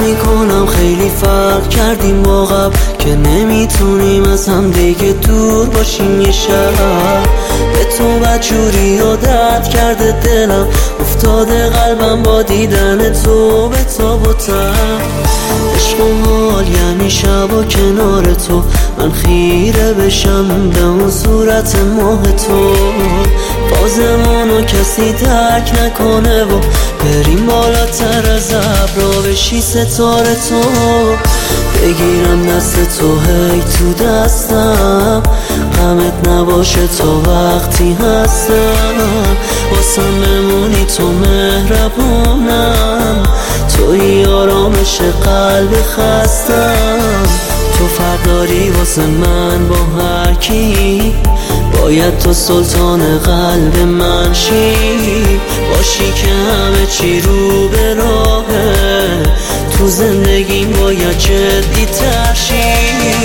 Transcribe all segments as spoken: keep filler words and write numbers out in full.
میکنم خیلی فرق کردیم با قبل که نمیتونیم از هم دیگه دور باشیم یه شب. به تو بدجوری عادت کرده دلم، افتاده قلبم با دیدن تو به تاب و تب. عشق و حال یعنی شب و کنار تو، من خیره بشم به اون صورت ماه تو. فازمونو کسی درک نکنه و بریم بالاتر از ابرا بشی ستاره تو. بگیرم دست تو هی تو دستم، غمت نباشه تا وقتی هستم. واسم بمونی تو مهربونم، توی آرامش قلب خستم. تو فرق داری واسه من با هر کی، باید تو سلطان قلب من شی. باشی که همه چی رو به راهه، تو زندگیم باید جدی تر شی.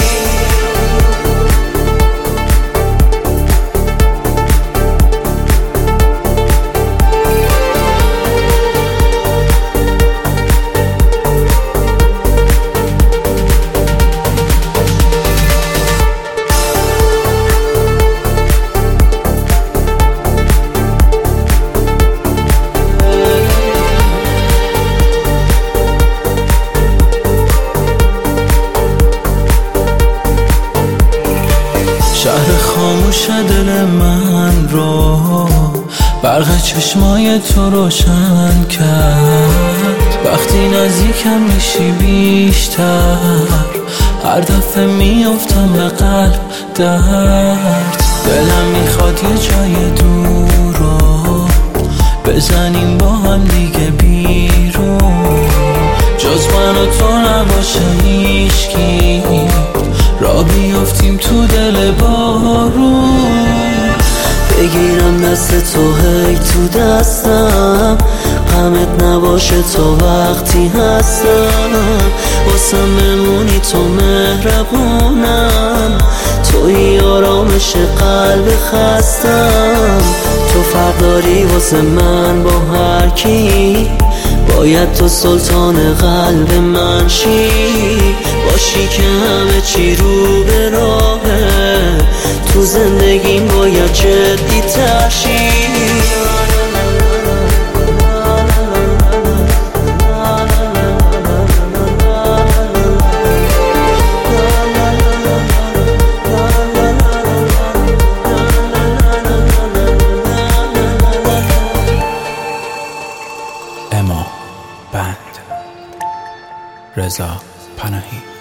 شهر خاموش دل من رو برق چشمای تو روشن کرد. وقتی نزدیکم میشی بیشتر، هر دفعه میافتم به قلب درد. دلم میخواد یه جای دور رو بزنیم با هم دیگه بیرون، جز من و تو نباشه هیچکی، را بیافتیم تو دل بارون. بگیرم دست تو هی تو دستم، غمت نباشه تا وقتی هستم. واسم بمونی تو مهربونم، توی آرامش قلب خستم. تو فرق داری واسه من با هر کی، باید تو سلطان قلب من شی. باشی که همه چی رو به راهه، تو زندگیم باید جدی تر شی. اما بند رضا پناهی.